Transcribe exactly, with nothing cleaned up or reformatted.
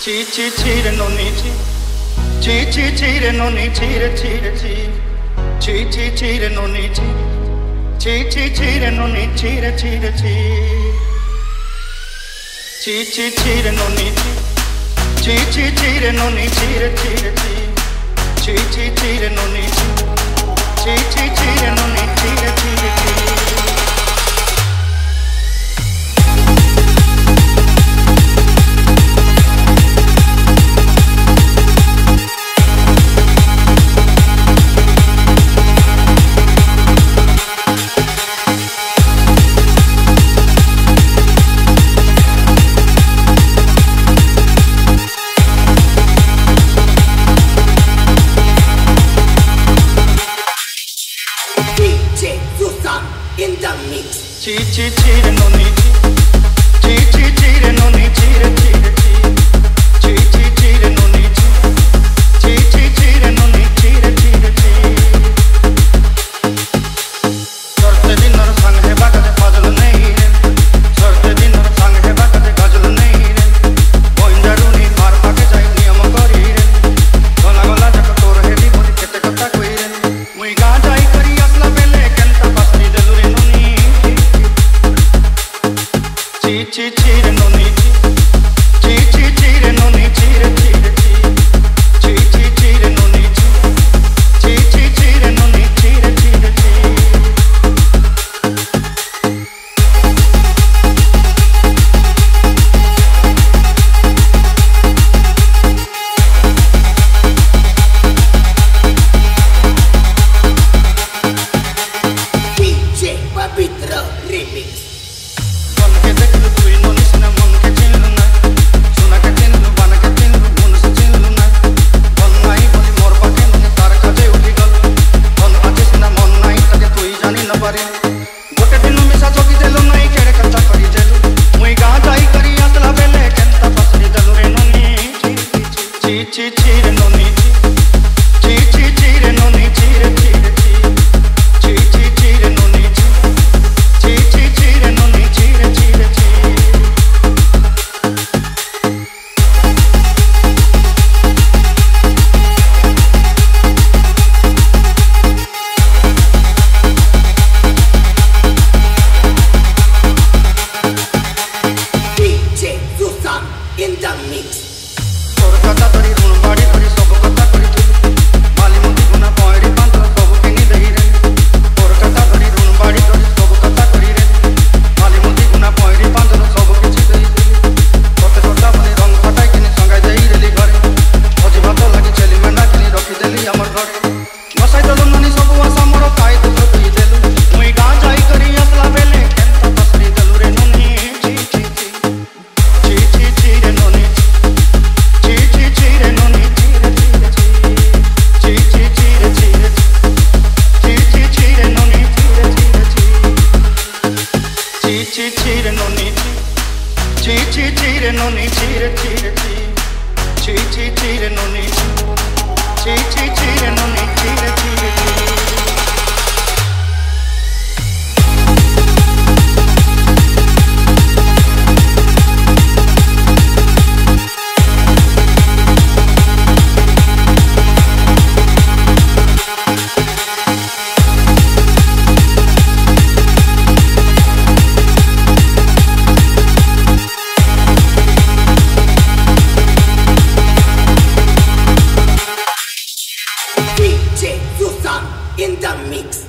Chi chi chi re no ni chi, chi chi chi re no ni chi re chi re chi, chi chi chi re no ni chi, chi chi chi re no ni chi re chi re chi, chi chi chi re no ni chi, chi chi chi re no ni chi re chi re chi, chi chi chi re no ni chi, chi chi chi re no ni chi re chi re chi. In the mix. Chi chi chi re no ni chi, chi chi chi re no ni chi re chi re chi, chi chi chi re no ni chi, chi chi chi re no ni chi re chi re chi. Sorte din aur sang hai bagade fazl nahi re, sorte din aur sang hai bagade gazl nahi re, boindaruni mar pake jai niyam kori re, gola gola jak tor he di bodi kete kota koi re, mui ga jai kari asla bele kenta pasri delu re no ni. Chi chi chi re no ni chi, chi chi chi re no ni chi re chi re chi, chi chi chi re no ni chi, chi chi chi re no ni chi re chi re chi. D J Pabitra Remix. Bana ke dekh lu tu no ni sina mon ke chin lu na, suna ke chin lu bana ke chin lu mon se chin lu na, bon nai boli mor pake no tar kaje uthi gal, bon aje sina mon nai tage tui jani na pare, gote dinu misa jogi delu nai kere kanta kari delu, mui ga jai kari asla bele kenta pasri delu re no ni chi chi chi re no ni chi, chi chi chi re no ni chi re chi re chi, chi chi chi re no ni chi, chi chi chi re no ni chi re chi re chi. D J Susan in the mix. তোর কথা ধরি রুণ বাড়ি ধরি সব কথা করি তুই মালি মুদি গুনা পয়রি পান্তর সব কিনি দেই রে, তোর কথা ধরি রুণ বাড়ি ধরি সব কথা করি রে, মালি মুদি গুনা পয়রি পান্তর সব কিছু দেই তুই, তোতে তোটা বলে রং ফাটাই কিনি সঙ্গাই দেই রেলি ঘরে, ভোজি ভাত লাগি ছেলি মেন্ডা কিনি রখি দেলি আমার ঘরে, বসাই দেলু নানি সবু আশা মোর খাই দুঃখ তুই দেলু, মুই গা যাই করি আসলা বেলে কেনতা পাসরি দেলু রে নুনি ছি ছি ছি, ছি ছি ছি রে নুনি ছি, chi chi chi re no ni chi re chi re chi, chi chi chi re chi re chi, chi chi chi re no ni chi re chi re chi, chi chi chi re no ni chi, chi chi chi re no ni chi re chi re chi, chi chi chi re no ni chi, chi chi chi re no ni chi re chi re chi. D J Susan in the mix.